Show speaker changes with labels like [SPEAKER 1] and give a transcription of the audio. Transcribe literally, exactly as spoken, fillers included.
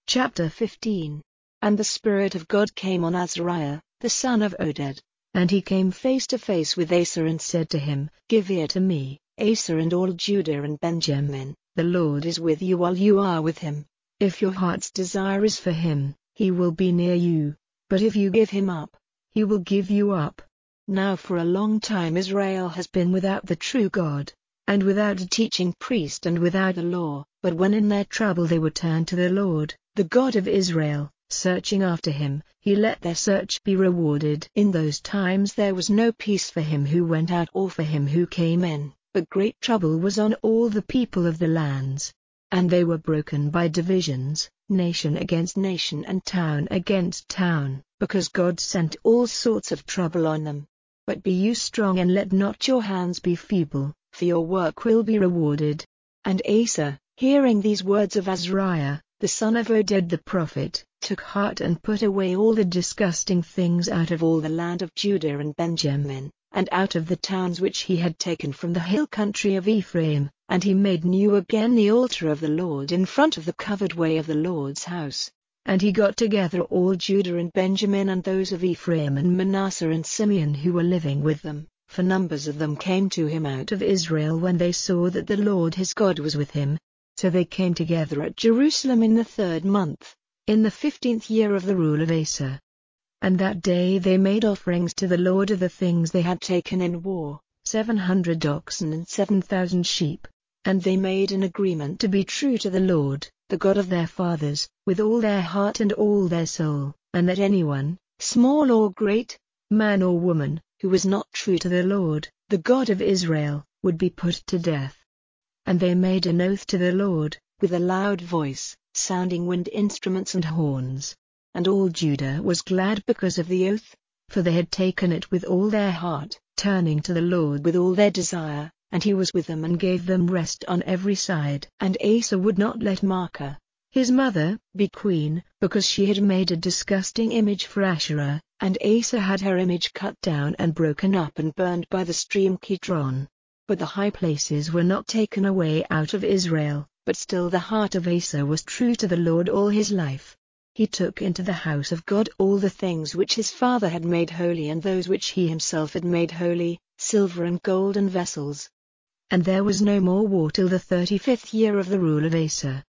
[SPEAKER 1] Chapter fifteen. And the Spirit of God came on Azariah, the son of Oded. And he came face to face with Asa and said to him, Give ear to me, Asa and all Judah and Benjamin, the Lord is with you while you are with him. If your heart's desire is for him, he will be near you. But if you give him up, he will give you up. Now for a long time Israel has been without the true God, and without a teaching priest and without a law, but when in their trouble they would turn to the Lord, the God of Israel, searching after him, he let their search be rewarded. In those times there was no peace for him who went out or for him who came in, but great trouble was on all the people of the lands. And they were broken by divisions, nation against nation and town against town, because God sent all sorts of trouble on them. But be you strong and let not your hands be feeble, for your work will be rewarded. And Asa, hearing these words of Azariah, the son of Oded the prophet, took heart and put away all the disgusting things out of all the land of Judah and Benjamin, and out of the towns which he had taken from the hill country of Ephraim, and he made new again the altar of the Lord in front of the covered way of the Lord's house. And he got together all Judah and Benjamin and those of Ephraim and Manasseh and Simeon who were living with them, for numbers of them came to him out of Israel when they saw that the Lord his God was with him. So they came together at Jerusalem in the third month, in the fifteenth year of the rule of Asa. And that day they made offerings to the Lord of the things they had taken in war, seven hundred oxen and seven thousand sheep. And they made an agreement to be true to the Lord, the God of their fathers, with all their heart and all their soul, and that anyone, small or great, man or woman, who was not true to the Lord, the God of Israel, would be put to death. And they made an oath to the Lord, with a loud voice, sounding wind instruments and horns. And all Judah was glad because of the oath, for they had taken it with all their heart, turning to the Lord with all their desire, and he was with them and gave them rest on every side. And Asa would not let Maacah, his mother, be queen, because she had made a disgusting image for Asherah, and Asa had her image cut down and broken up and burned by the stream Kidron. But the high places were not taken away out of Israel, but still the heart of Asa was true to the Lord all his life. He took into the house of God all the things which his father had made holy and those which he himself had made holy, silver and gold and vessels. And there was no more war till the thirty-fifth year of the rule of Asa.